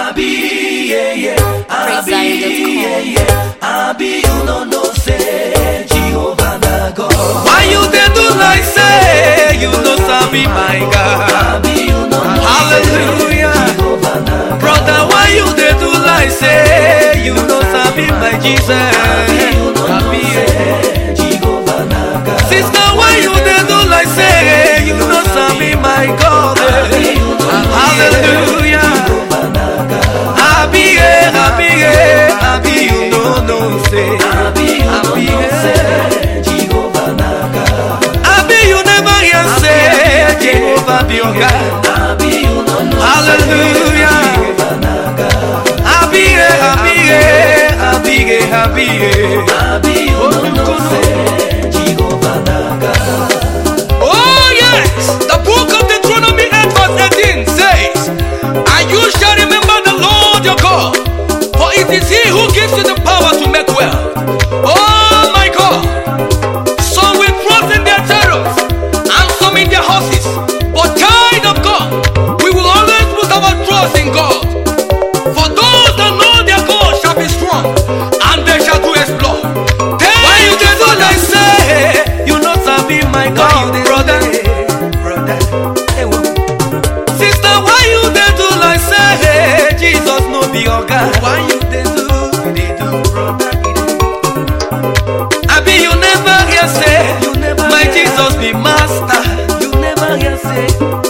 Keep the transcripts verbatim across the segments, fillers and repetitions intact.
Abi, yeah, yeah. Abi, yeah, yeah. Abi, you no know say Jehovah na God. Why you dey do like say you no sabi my God? Abi, you no know Hallelujah. say Jehovah na God. Brother, why you dey do like say you no sabi my Jesus? Abi, you no know say Jehovah na God. Sister, why you dey do like say you no sabi my God? Abi, you no know Hallelujah. Jehovah na God. Abi, yeah, Abi, yeah, Abi, you no know say. Abi, you no know say Jehovah na God. Abi, you never hear say Jehovah be your God. Abi, you no know Hallelujah. Jehovah na God. Abi, yeah, Abi, yeah, Abi, yeah, Abi, yeah. Abi, you no know say Jehovah na God. Oh yes, the book of Deuteronomy eight verse eighteen says, and you shall remember the Lord your God, for it is He who gives you the power to make wealth. Oh my God, some will trust in their chariots and some in their horses, but child of God, we will always put our trust in God. For those that know their God shall be strong, and they shall do exploit. Why you dey do like say you not sabi my God, brother? Brother, sister, why you dey do like say Jesus no be your God? Why you dey do, you dey do, brother? Abi you never hear say You never my hear. Jesus be master. You never hear say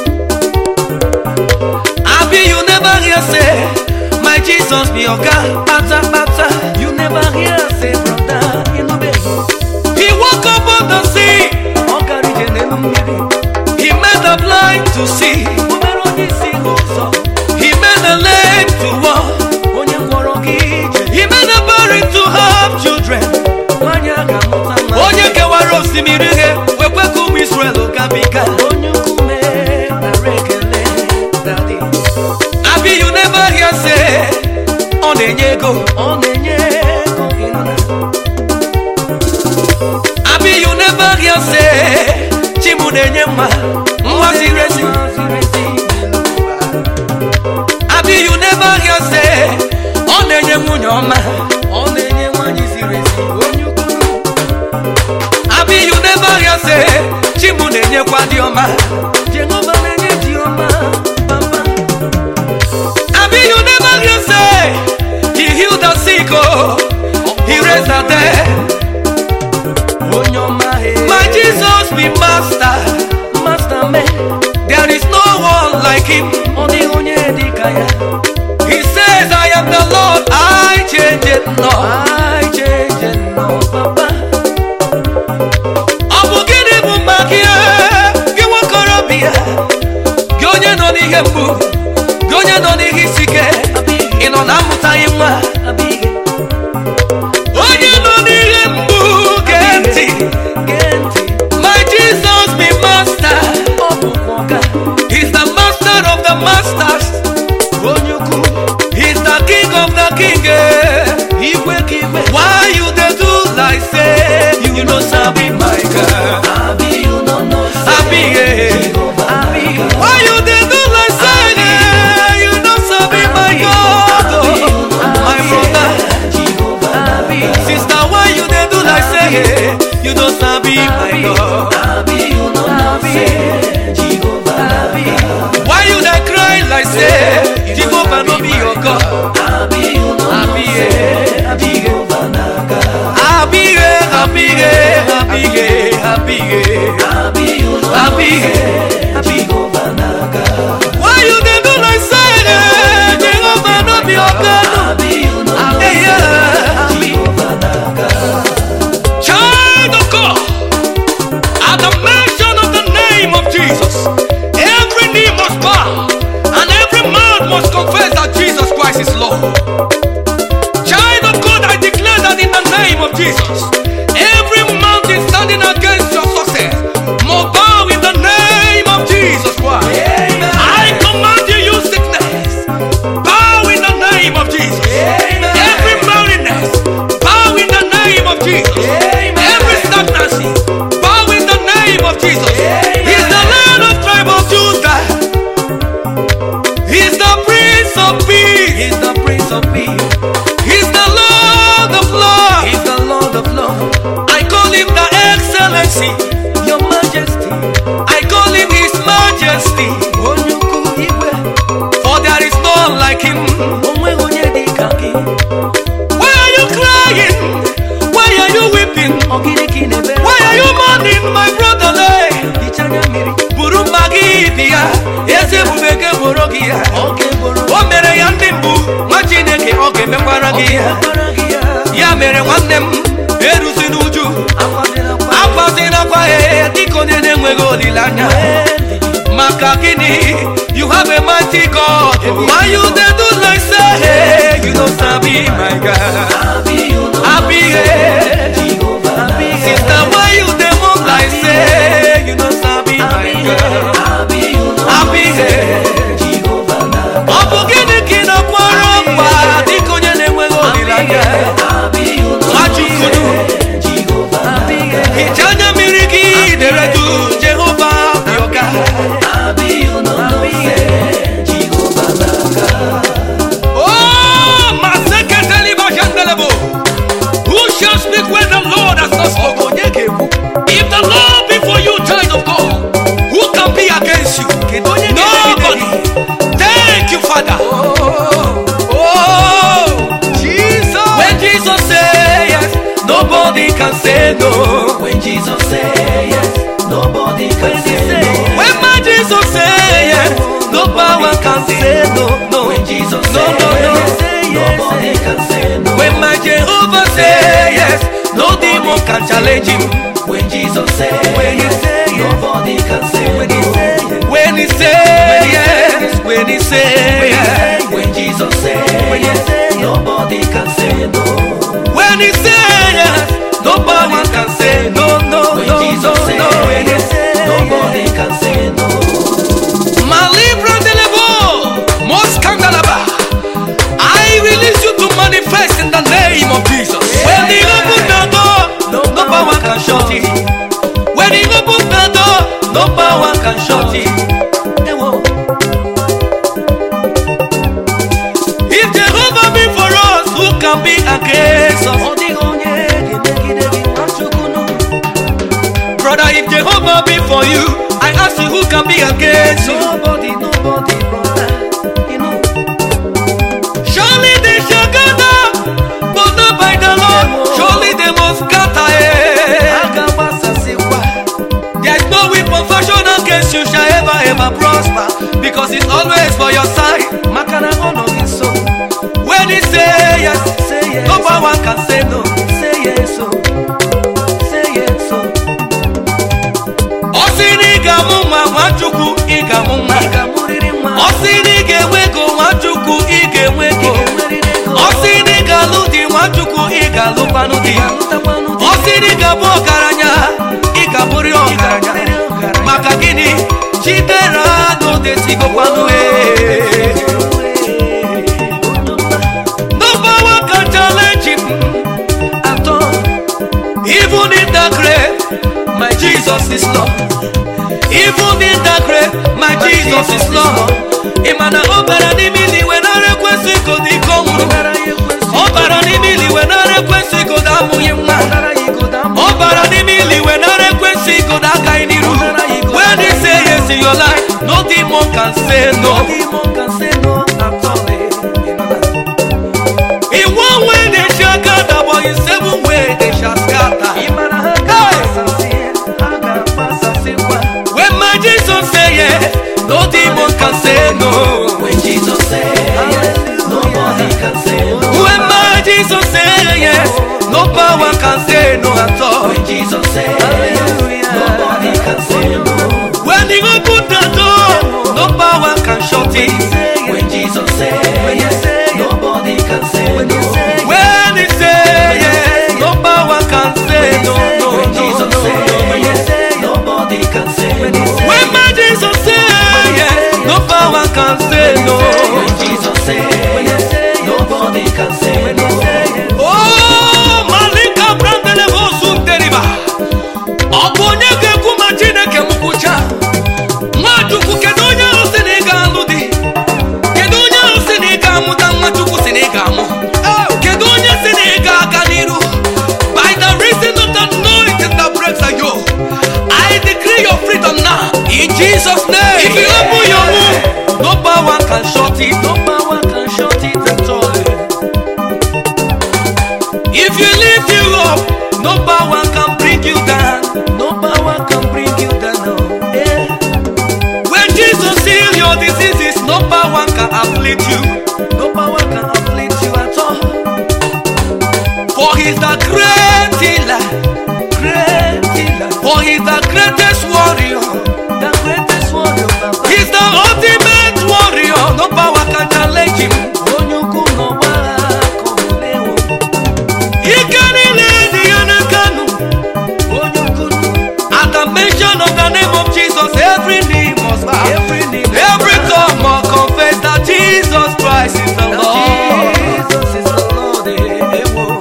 Abi you never hear say my Jesus be your God. Bata bata. You never hear say brother you know be He walk upon the sea. Okari jenenu mmiri He made the blind to see. Omero onye si ụzọ He made the lame to walk. Onye gwọrọ gị ije He made the barren to have children. Nwanyị a ga-amụta nwa Onye kewara osimiri ihe wekwe ka ụmụ Israel gabiga. Onye ukwu mee nara ekele daddy Abi you never hear say ọ na-enye ego. Ọ na-enye ego ịnụ na Abi you never hear say Chimu na-enye mma nwa ziri ezi. ziri ezi Abi you never hear say ọ na-enye nwunye ọma. Ọ na-enye nwanyị ziri ezi Onye ukwu Abi you never hear say Chimu na-enyekwa dị ọma. Jehova na-enye ji ọma papa Abi you never hear say He healed the sick, oh, He raised the dead. Onye ọma he My Jesus be master. Master me There is no one like Him. Ọ dịghị onye dị ka ya He says, I am the Lord, I change it not. I change it now papa Ọ bụ gịnị bụ mma gị, gị nwokorobịa, gị onye nọ n'ihe mgbu, gị onye nọ n'ihe isi ike, ị nọ na amụtaghị nwa. Abige Onye nọ n'ihe mgbu gee ntị. gee ntị My Jesus be master. Ọ bụkwa ọga He's the master of the masters. Onye ukwu He's the king of the king. eh. Igwe ka igwe Why you dey do like say you no sabi my God? Abi you no know Abi, eh. Jehovah Abi, why you dey do like say eh, you no sabi my God? Oh, my brother, Jehovah Abi sister, why you dey do like say eh, you no sabi my God? Abi you no know say Jehovah Abi Why you dey cry like say Jehovah no be your God? Abi you no know Abi, say eh, Abi, eh. Jehovah na God Abi, eh, Abi, eh, Abi, eh, Abi, eh. Abi you no know Abi, say Jehovah na God why you dey do like say eh, Jehovah no be your God? Abi you no know Eh, yeah. say Jehovah na God Child of God, at the mention of the name of Jesus, every knee must bow and every mouth must confess that Jesus Christ is Lord. Child of God, I declare that in the name of Jesus, every mountain standing against your success must bow in the name of Jesus Christ. Amen. I command you, you sickness, bow in the name of Jesus. Amen. Every mountainess, bow in the name of Jesus. Amen. Every stagnancy, bow in the name of Jesus. Amen. He's the Lion of tribe of Judah. He's the Prince of Peace. Excellency, Your Majesty, I call him His Majesty, Onyuku Igwe, for there is none like him. Onwe onye dị ka gị. Why are you crying? Why are you weeping? Ogiriki na-ebe. Why are you mourning, my brother? Ichanya mmiri. Buru magi dị ya, eze bubeke boro gị ya. Oge boro. O mere ya ndị mbụ, nwa Chineke ọ ga-emekwara gị ya. Ọgbara gị ya. Ya mere nwanne m, eruzi n'uju. Akwazina kwa. Akwazina kwa ya, dịka onye na-enweghị olileanya. Maka gịnị? You have a mighty God. Why you dey do like say, hey, you don't sabi my God. Abi here. Sister, why you dey move like say, you don't sabi my God. Abi here. Ọ bụ gịnị ka ị na-akwara mkpa dịka onye na-enweghị olileanya? Nwachukwu, hichaa anya mmiri gị dere du Jehova bụ ọga. Oh, my second Bashandelebo. Who shall speak when the Lord has not spoken? If the Lord be for you, child of God, who can be against you? Nobody. Thank you, Father. Oh, Jesus. When Jesus says yes, nobody can say no. When Jesus say yes, nobody can say no. When my Jesus says yes, no power can say no. No. When Jesus No, say no, no. yes, nobody can say no. When my Jehovah say yes, no demon can challenge him. When Jesus say When he yes, say yes. nobody can say When he no. say When he say yes, when he say yes, When Jesus say yes, nobody can say no. when he say yes, nobody can say no, no, When no, no, Jesus say no. When he yes, say nobody can say no. Malibra delebo, most scandalaba. I release you to manifest in the name of Jesus. When he open the door, no power can shut it. When he open the door, no power can shut it. If Jehovah be for us, who can be against us? Brother, if Jehovah be for you, I ask you, who can be against you? Nobody, nobody, brother. You know, Surely they shall gather, but not by the Lord. Surely they must scatter. eh. Agabasa sewa. There is no weapon fashioned against you shall ever, ever prosper, because it's always for your side. Makana ono giso. When he say yes, Say yes. no power can say no. Say yes, oh. Say yes, oh. Osini gamuma Nwachukwu igamuma. Ikamuriri mwa. Osini gewego Nwachukwu igemwego. Osini galudi Nwachukwu igalupanu di. Osini gabo ọgaranya igaburi ọgaranya. Maka gịnị? Chidera no desigokwanụ eh. No power can challenge him at all. Even in the grave, my Jesus is Lord. Even in the grave, my Jesus is Lord. Imana obara ni mili wena request ko di komu. Obara ni mili wena request ko da muyima. Obara ni mili wena request ko da kainiru. When he say yes in your life, no demon can say no. In one way they shall gather, but in seven ways they shall scatter. When my Jesus say yes, no demon can say no. When Jesus say yes, nobody can say no. When my Jesus say yes, no power can say no at all. When Jesus say yes, nobody can say no. When he open the door, no power can shut it. When Jesus say yes, nobody can say no. When he say yes, no power can say no, no, When no, Jesus no, say no. yes, nobody can say no. When my Jesus say yes, no power can say no. When Jesus say yes, nobody can say no. Oh, Malika Brandelevo Sunteriba. shut it. No power can shut it at all. If you lift you up, no power can bring you down. No power can bring you down. No. Yeah. When Jesus heals your diseases, no power can afflict you. No power can afflict you at all. For he's the great healer. Great healer. For he's the greatest warrior. The greatest warrior. Papa. He's the ultimate warrior. No power can challenge him. Onyuku no wako leo. He can heal the Anakanu. Onyuku no. At the mention of the name of Jesus, every knee must bow. Every knee. Every tongue must confess that Jesus Christ is the Lord. Jesus is the Lord. Eh, eh, oh.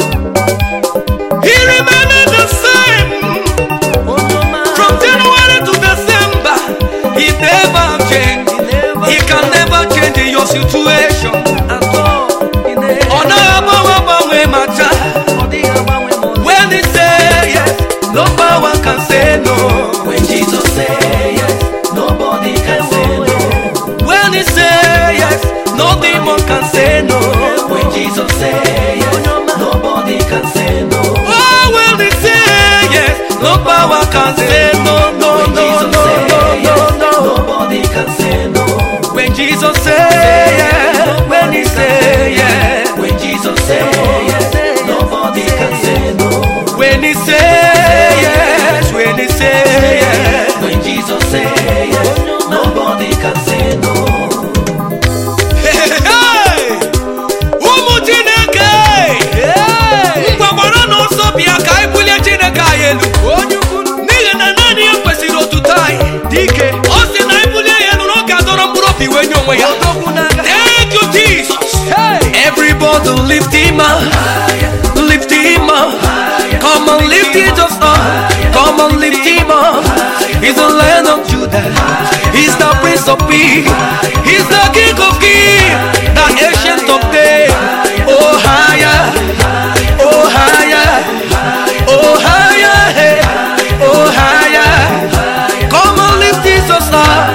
He remained the same Onyoma. from January to December. He never changed. He never He can never change your situation. at all. In the Ona abawe macha. body of our women. When he say yes, no power can say no. When Jesus say yes, nobody can say no. When he say yes, no demon can say no. When Jesus say yes, nobody can say no. Oh, when he say yes, no power can say no, no, When no, Jesus no, say no, yes, no, no. nobody can say no. When Jesus say yes, when he say yes, When Jesus say yes, nobody can say no. when he say yes, when he say yes. When Jesus say yes, nobody can say no. Hey, hey, ụmụ Chineke, mgbagbara n'ọsọ bịa ka anyị bulie Chineke anyị elu. N'ihi na naanị ya kwesịrị otuto anyị. Dike, Ọ sị na anyị bulie ya elu na ọ ga-adọrọ mkpụrụ obi wee nye onwe ya. Thank you, Jesus. Everybody lift him up, lift him up. Come on, lift it up, come on, lift him up. He's the Lion of Judah, he's the Prince of Peace, he's the King of Kings, the Ancient of Days. Oh higher, oh higher, oh higher, hey, oh higher. Come on, lift it up,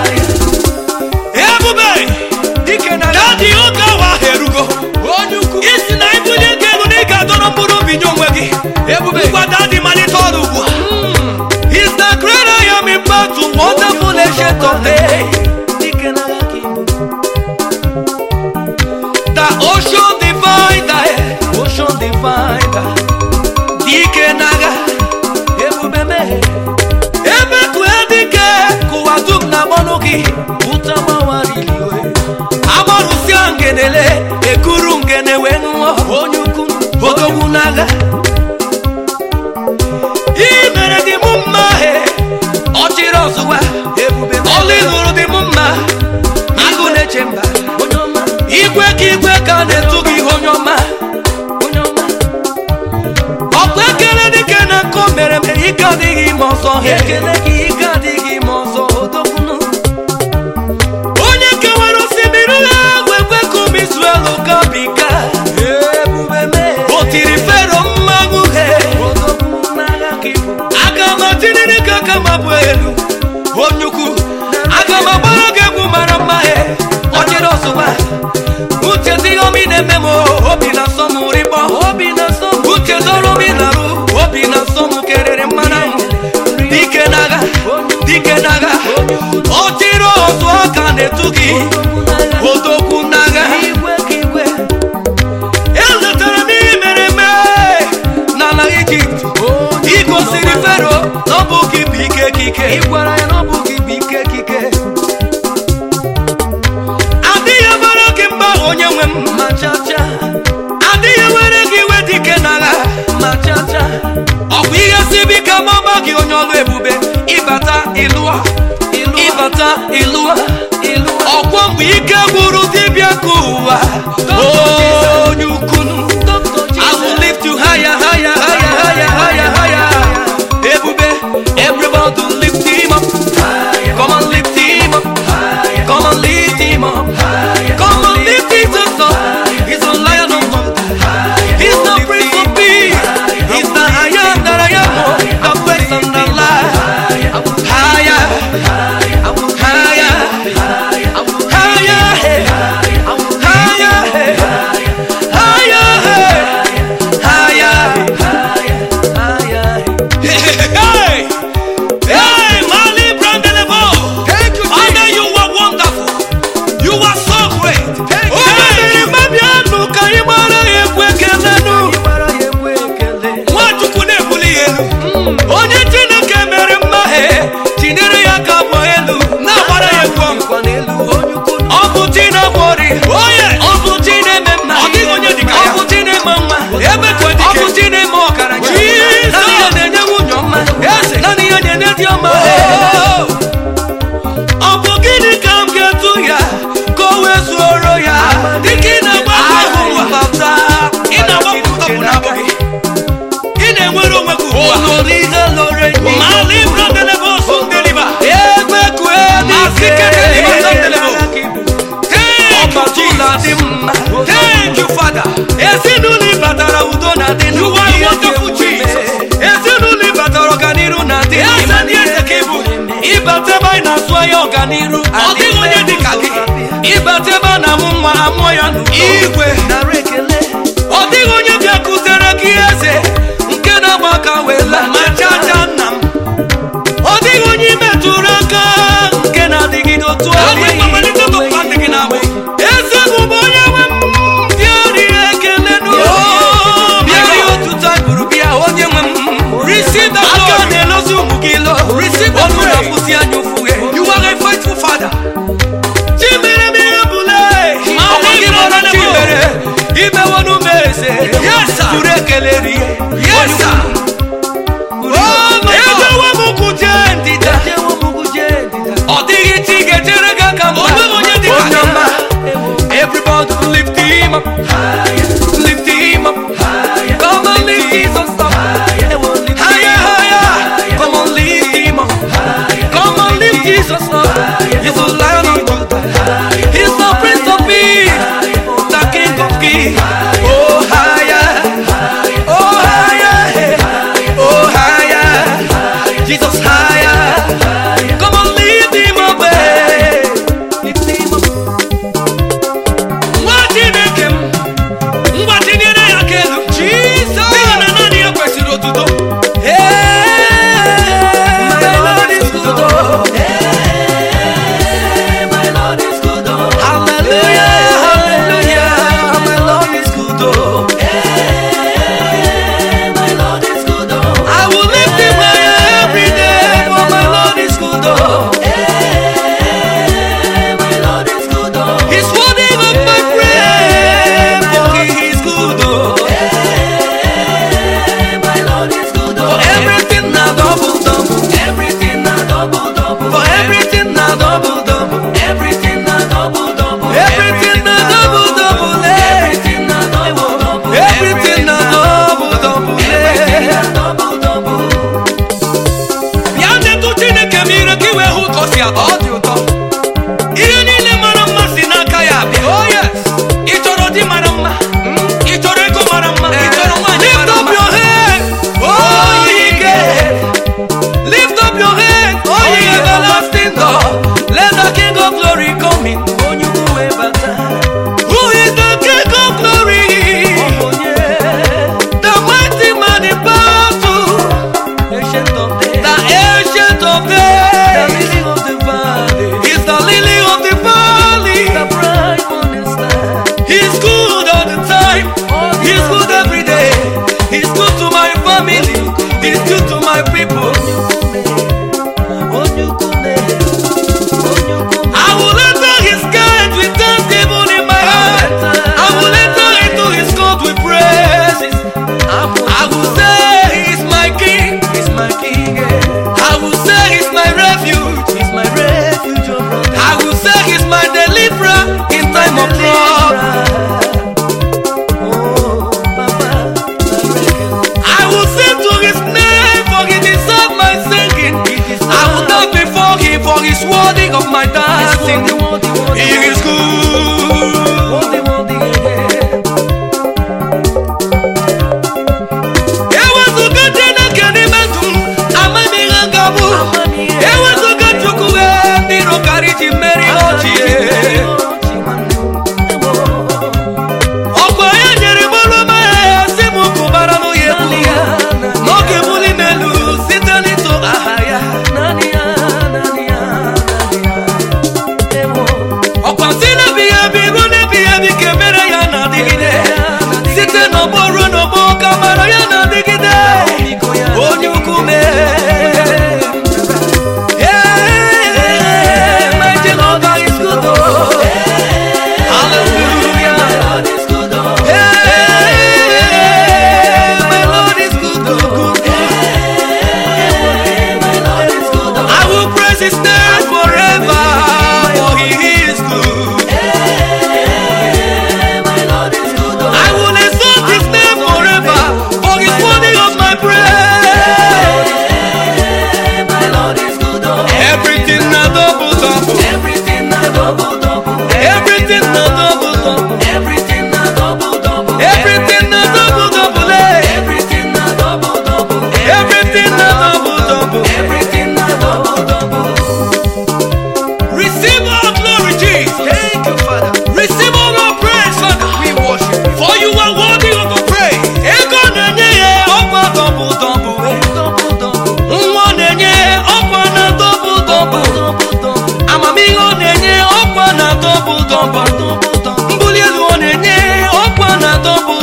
everybody. Daddy, oh God, wa herugo. Isi na ibuli kelu ni gadoro mkpụrụ obi nye onwe gị. Ngwa daddy malite ọrụ ugbu a. He's the great I am in battle, wonderful Ancient of Days. Dike na Hakim, The ocean divider, Ocean divider, dike naga. ebube me, Ebe kue dike, kụwa dum na mọnụ gị. utamawariliwe, Amarụsịa ngenele, ekuru ngene wee ṅụọ. onye ukwu, Odogwu n'agha. I mere dị m mma, he. Ọ chịrị ọzụwa. ebube me, Ọlụ ịlụrụ dị m mma. Agụ na-eche mba. onye ọma, Igwe ka igwe ka na-etu gị onye ọma. onye ọma, Ọkwa ekele dịka na nkọ mere mere ike adịghị ime ọzọ he. ekele gị ike adịghị m ọzọ odokwunu, Onye kewara osimiri ahụ ekwe ka ụmụ Izrel gabiga. ebube me, O tiri Fero mmanwụ he. odogwu n'agha ka ibu, Aga m atiniri ka aka m abụ elu. Onye ukwu, aga m agbara gị egwu mara mma he. Ọ jere ọzụwa. Uche dị omi na-eme m obi na-asọ m rịkpọ. obi na-asọ m, Uche dọrọ m na-arụ obi na-asọ m kerere mmanụ ahụ. Dike n'agha, dike n'agha. Ọ chịrị otu aka na-etu gị. odogwu n'agha, Odogwu n'agha. igwe ka igwe, Eletara m ihe mere eme n'ala Ijipt. Ị gosiri Fero na ọ bụ gị bụ ike ka ike. ị gwara ya na ọ bụ gị bụ ike ka ike, Adịghị ebere gị mba onye nwe m. ma chacha, Adịghị ewere gị iwe dike n'agha. ma chacha, Ọkwa ihe sibi ka mama gị onye ọlụ ebube. Ịbata ịlụọ, ịbata ịlụọ. ilu, Ọkwa mgbe ike gwụrụ dibịa ka ụwa. Onye ukwunu. Doctor I will Jesus, lift you higher, higher, higher, higher, higher, higher. Ebube, everybody lift him up. Come on, lift him up. Come on, lift him up. Come on, lift Jesus up. He's the Lion of Judah. He's the Prince of Peace. He's the I am that I am. The first and the last. Higher, higher, higher. ịga n'iru ọ dịghị onye dị ka gị ịbateba na mụ nwa amụọ ya n'igwe ọ dịghị onye bịa kụziere gị eze nke na-agba aka wela ma chacha nna m ọ dịghị onye metụrụ aka nke na-adịgide otu adịghị na agba eze bụ onye nwe m bịari ekele bịari otuto gụrụ bịa onye nwe m receive the glory aka na-elozi ụmụ gị lo receive the glory na-akwụsị anya ụfụghe you are a faithful father chimere m ihe bụle ma ọ gị mara chimere imewonu m eze bụrụ ekele rie yes sir ejewe m kwuje ndịda ọ dịghị chi ga-echere gị aka mgbe onye dị ka mma everybody lift him up lift him up come on lift Jesus up higher higher come on lift him up come on lift Jesus up he's the Lion of Judah he's the Prince of Peace the King of Kings oh higher oh higher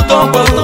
tọgbọtọ